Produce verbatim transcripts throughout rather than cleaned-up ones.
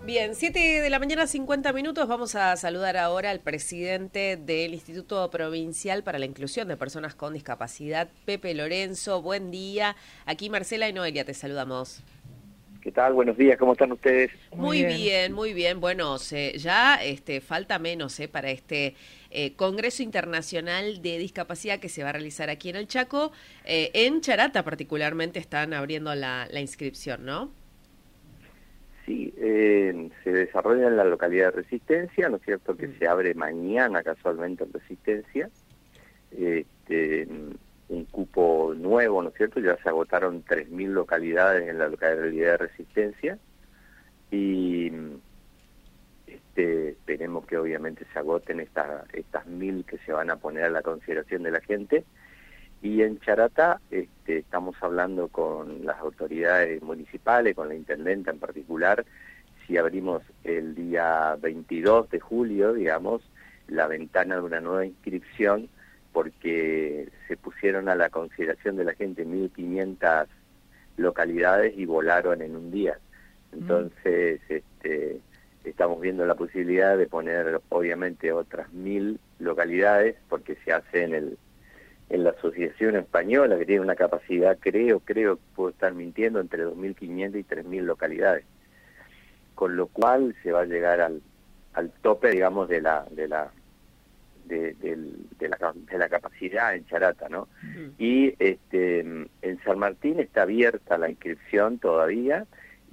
Bien, siete de la mañana, cincuenta minutos. Vamos a saludar ahora al presidente del Instituto Provincial para la Inclusión de Personas con Discapacidad, Pepe Lorenzo. Buen día. Aquí Marcela y Noelia te saludamos. ¿Qué tal? Buenos días, ¿cómo están ustedes? Muy bien, muy bien. Bueno, se, ya este, falta menos eh, para este eh, Congreso Internacional de Discapacidad que se va a realizar aquí en el Chaco. Eh, en Charata particularmente están abriendo la, la inscripción, ¿no? Sí, eh, se desarrolla en la localidad de Resistencia, ¿no es cierto?, que Mm. se abre mañana casualmente en Resistencia, este, un cupo nuevo, ¿no es cierto?, ya se agotaron tres mil localidades en la localidad de Resistencia, y este, esperemos que obviamente se agoten estas estas mil que se van a poner a la consideración de la gente. Y en Charata este, estamos hablando con las autoridades municipales, con la intendenta en particular, si abrimos el día veintidós de julio, digamos, la ventana de una nueva inscripción, porque se pusieron a la consideración de la gente mil quinientas localidades y volaron en un día. Entonces, este, estamos viendo la posibilidad de poner, obviamente, otras mil localidades, porque se hace en el en la Asociación Española, que tiene una capacidad, creo, creo, puedo estar mintiendo, entre dos mil quinientas y tres mil localidades. Con lo cual se va a llegar al, al tope, digamos, de la de la de, de, de la de la capacidad en Charata, ¿no? Uh-huh. Y este en San Martín está abierta la inscripción todavía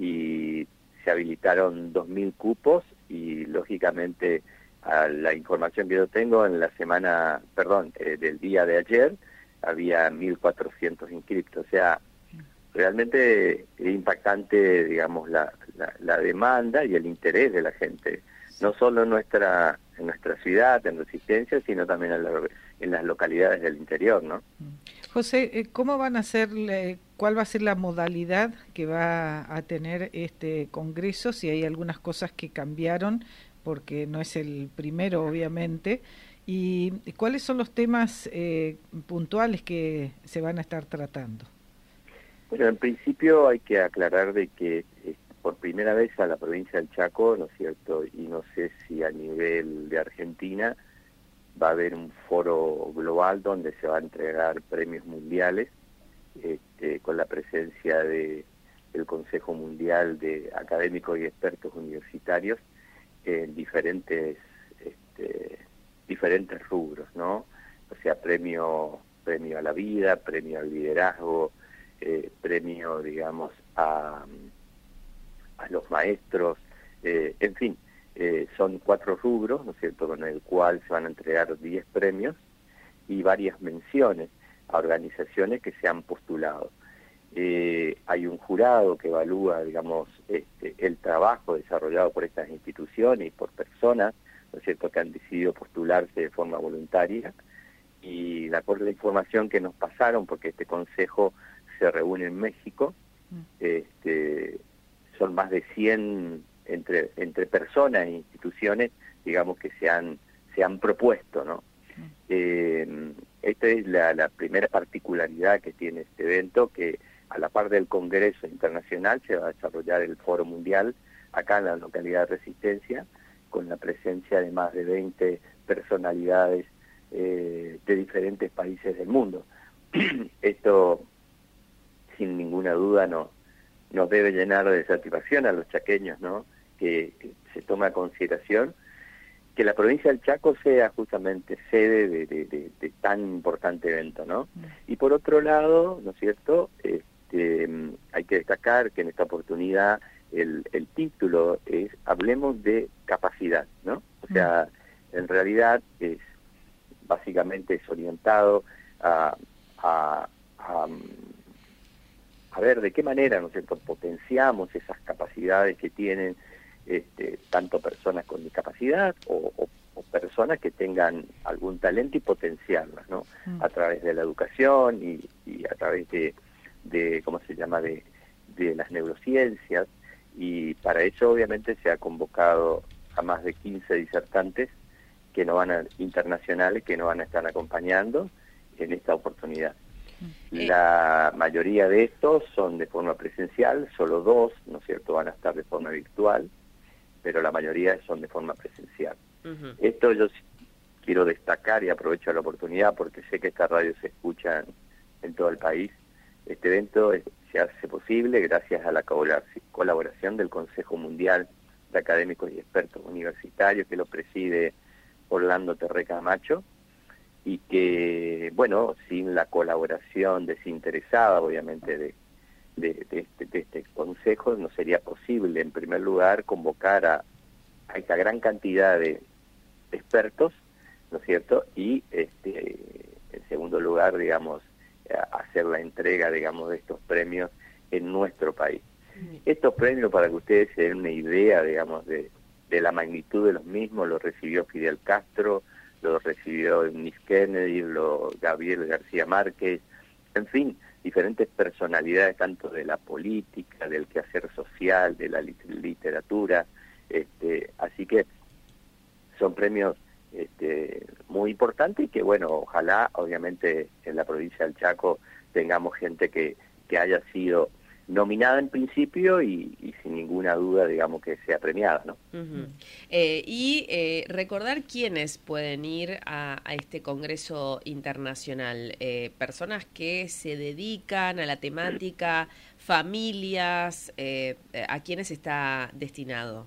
y se habilitaron dos mil cupos y, lógicamente, a la información que yo tengo, en la semana, perdón, eh, del día de ayer, había mil cuatrocientos inscriptos. O sea, realmente es impactante, digamos, la, la, la demanda y el interés de la gente, no solo en nuestra en nuestra ciudad, en Resistencia, sino también en, la, en las localidades del interior, ¿no? José, ¿cómo van a ser, cuál va a ser la modalidad que va a tener este congreso? Si hay algunas cosas que cambiaron, porque no es el primero, obviamente, y cuáles son los temas eh, puntuales que se van a estar tratando. Bueno, en principio hay que aclarar de que eh, por primera vez a la provincia del Chaco, ¿no es cierto?, y no sé si a nivel de Argentina, va a haber un foro global donde se va a entregar premios mundiales, este, con la presencia de del Consejo Mundial de Académicos y Expertos Universitarios, en diferentes este, diferentes rubros, ¿no? O sea, premio premio a la vida, premio al liderazgo, eh, premio, digamos, a, a los maestros, eh, en fin, eh, son cuatro rubros, ¿no es cierto?, con el cual se van a entregar diez premios y varias menciones a organizaciones que se han postulado. Eh, hay un jurado que evalúa, digamos, este, el trabajo desarrollado por estas instituciones y por personas, ¿no es cierto?, que han decidido postularse de forma voluntaria, y de acuerdo a la información que nos pasaron, porque este consejo se reúne en México, este, son más de cien entre entre personas e instituciones, digamos, que se han se han propuesto, ¿no? Eh, esta es la, la primera particularidad que tiene este evento, que a la par del Congreso Internacional se va a desarrollar el Foro Mundial acá en la localidad de Resistencia, con la presencia de más de veinte personalidades eh, de diferentes países del mundo. Esto, sin ninguna duda, no, nos debe llenar de satisfacción a los chaqueños, ¿no?, que, que se toma a consideración que la provincia del Chaco sea justamente sede de, de, de, de tan importante evento, ¿no? Mm. Y por otro lado, ¿no es cierto?, este, hay que destacar que en esta oportunidad el, el título es Hablemos de Capacidad, ¿no? O sea, mm. en realidad es básicamente es orientado a, a, a, a ver de qué manera, ¿no es cierto?, potenciamos esas capacidades que tienen Este, tanto personas con discapacidad o, o, o personas que tengan algún talento y potenciarlas, ¿no? Mm. A través de la educación y, y a través de, de, ¿cómo se llama?, de, de las neurociencias, y para eso obviamente se ha convocado a más de quince disertantes que no van a, internacionales que nos van a estar acompañando en esta oportunidad. Mm. La mayoría de estos son de forma presencial, solo dos, ¿no es cierto?, van a estar de forma virtual. pero la mayoría son de forma presencial. Uh-huh. Esto yo quiero destacar y aprovecho la oportunidad porque sé que esta radio se escucha en, en todo el país. Este evento es, se hace posible gracias a la colaboración del Consejo Mundial de Académicos y Expertos Universitarios, que lo preside Orlando Terré Camacho, y que, bueno, sin la colaboración desinteresada, obviamente, de, de, de, este, de este consejo, no sería posible, en primer lugar, convocar a, a esta gran cantidad de, de expertos, ¿no es cierto?, y, este, en segundo lugar, digamos, hacer la entrega, digamos, de estos premios en nuestro país. Estos premios, para que ustedes se den una idea, digamos, de, de la magnitud de los mismos, los recibió Fidel Castro, lo recibió Nick Kennedy, lo Gabriel García Márquez, en fin, diferentes personalidades tanto de la política, del quehacer social, de la literatura, este, así que son premios este, muy importantes y que, bueno, ojalá, obviamente, en la provincia del Chaco tengamos gente que, que haya sido nominada en principio y, y sin ninguna duda, digamos, que sea premiada, ¿no? Uh-huh. eh, y eh, recordar quiénes pueden ir a, a este congreso internacional, eh, personas que se dedican a la temática, familias, eh, ¿a quiénes está destinado?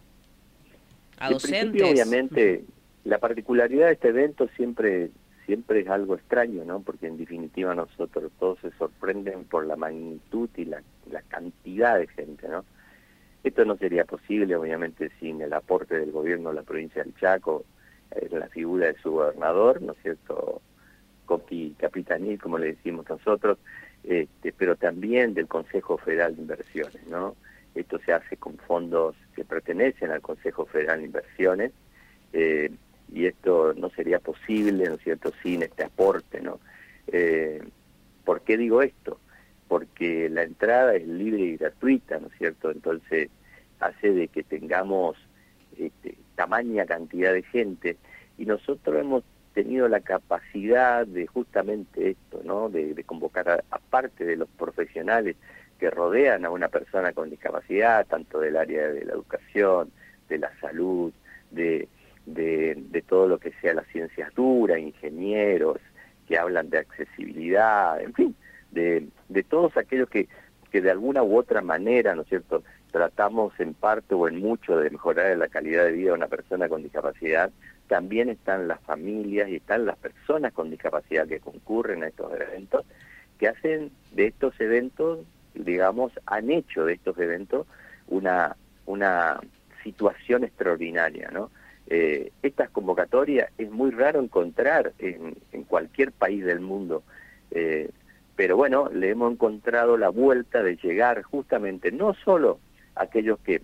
¿A en docentes? Principio, obviamente, uh-huh. La particularidad de este evento siempre siempre es algo extraño, ¿no? Porque en definitiva nosotros todos se sorprenden por la magnitud y la, la cantidad de gente, ¿no? Esto no sería posible, obviamente, sin el aporte del gobierno de la provincia del Chaco, en la figura de su gobernador, ¿no es cierto?, Coqui Capitanil, como le decimos nosotros, este, pero también del Consejo Federal de Inversiones, ¿no? Esto se hace con fondos que pertenecen al Consejo Federal de Inversiones, eh, y esto no sería posible, ¿no es cierto?, sin este aporte, ¿no? Eh, ¿Por qué digo esto? Porque la entrada es libre y gratuita, ¿no es cierto? Entonces hace de que tengamos este, tamaña cantidad de gente, y nosotros hemos tenido la capacidad de justamente esto, ¿no?, de, de convocar, a, aparte de los profesionales que rodean a una persona con discapacidad, tanto del área de la educación, de la salud, de De, de todo lo que sea las ciencias duras, ingenieros que hablan de accesibilidad, en fin, de, de todos aquellos que, que de alguna u otra manera, ¿no es cierto?, tratamos en parte o en mucho de mejorar la calidad de vida de una persona con discapacidad. También están las familias y están las personas con discapacidad que concurren a estos eventos, que hacen de estos eventos, digamos, han hecho de estos eventos una, una situación extraordinaria, ¿no? Eh, estas convocatorias es muy raro encontrar en, en cualquier país del mundo, eh, pero bueno, le hemos encontrado la vuelta de llegar justamente no solo a aquellos que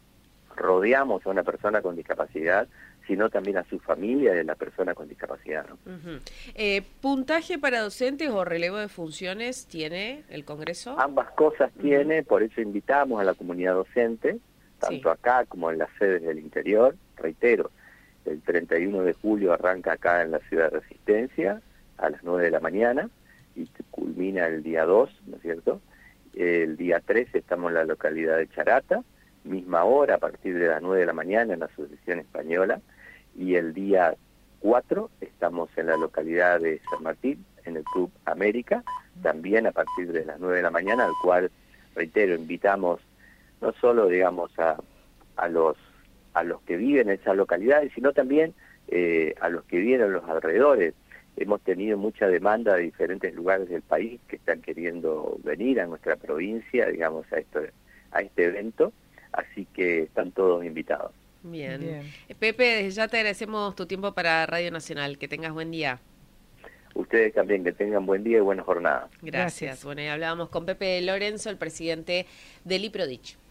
rodeamos a una persona con discapacidad, sino también a su familia de la persona con discapacidad, ¿no? Uh-huh. eh, ¿Puntaje para docentes o relevo de funciones tiene el Congreso? Ambas cosas uh-huh. tiene, por eso invitamos a la comunidad docente, tanto sí. acá como en las sedes del interior. Reitero, el treinta y uno de julio arranca acá en la ciudad de Resistencia a las nueve de la mañana y culmina el día dos, ¿no es cierto? El día tres estamos en la localidad de Charata, misma hora a partir de las nueve de la mañana en la Asociación Española, y el día cuatro estamos en la localidad de San Martín, en el Club América, también a partir de las nueve de la mañana, al cual, reitero, invitamos no solo, digamos, a, a los a los que viven en esas localidades, sino también eh, a los que viven en los alrededores. Hemos tenido mucha demanda de diferentes lugares del país que están queriendo venir a nuestra provincia, digamos, a, esto, a este evento, así que están todos invitados. Bien. Bien. Pepe, desde ya te agradecemos tu tiempo para Radio Nacional. Que tengas buen día. Ustedes también, que tengan buen día y buena jornada. Gracias. Gracias. Bueno, y hablábamos con Pepe Lorenzo, el presidente del IPRODICH.